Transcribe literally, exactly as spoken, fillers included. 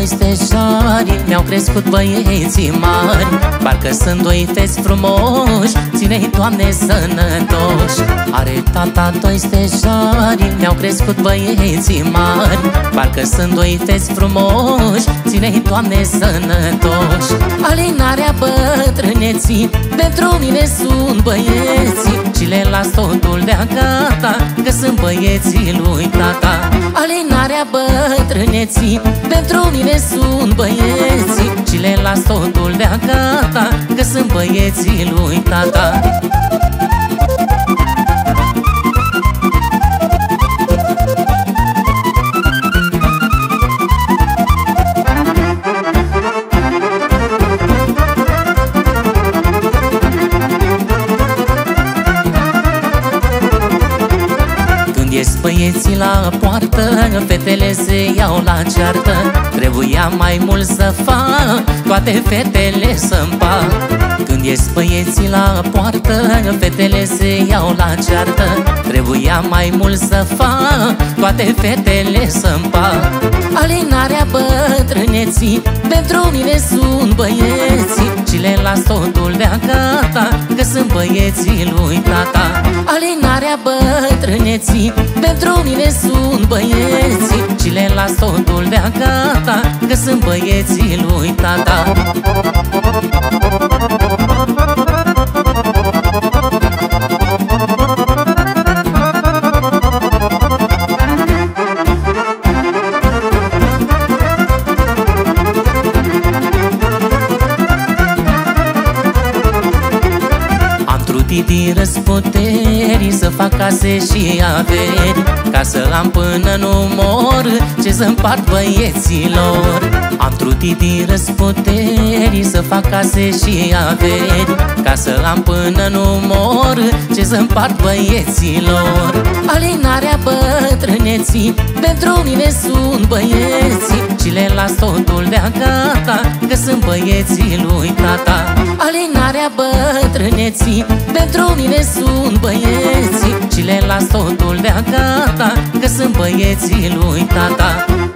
steșari, mi-au crescut băieții mari. Parcă sunt doi feci frumoși, ține-i, Doamne, sănătoși. Are tata doi steșari, mi-au crescut băieții mari. Parcă sunt doi feci frumoși, ține-i, Doamne, sănătoși. Alinarea bătrâneții, pentru mine sunt băieții, și le las totul de-a gata, că sunt băieții lui tata. Alinarea bătrâneții, pentru mine sunt băieții, și le las totul de-a gata, că sunt băieții lui tata. Ies băieții la poartă, fetele se iau la ceartă. Trebuia mai mult să fac, toate fetele să-mi fac. Când ies băieții la poartă, fetele se iau la ceartă. Trebuia mai mult să fac, toate fetele să-mi fac. Alinarea bătrâneții, pentru mine sunt băieții, și le las totul de-a gata, că sunt băieții lui tata. Alinarea bătrâneții, pentru mine sunt băieții, și le las totul de-a gata, că sunt băieții lui tata. Din răsputeri să fac case și averi, ca să am până nu mor ce să împart băieților. Am trudit din răsputeri să fac case și averi, ca să am până nu mor ce să împart băieților. Alinarea bătrâneții, pentru mine sunt băieții, și le las totul de-a gata, că sunt băieții lui tata. Alinarea bătrâneții, pentru mine sunt băieții, și le las totul de-a gata, că sunt băieții lui tata.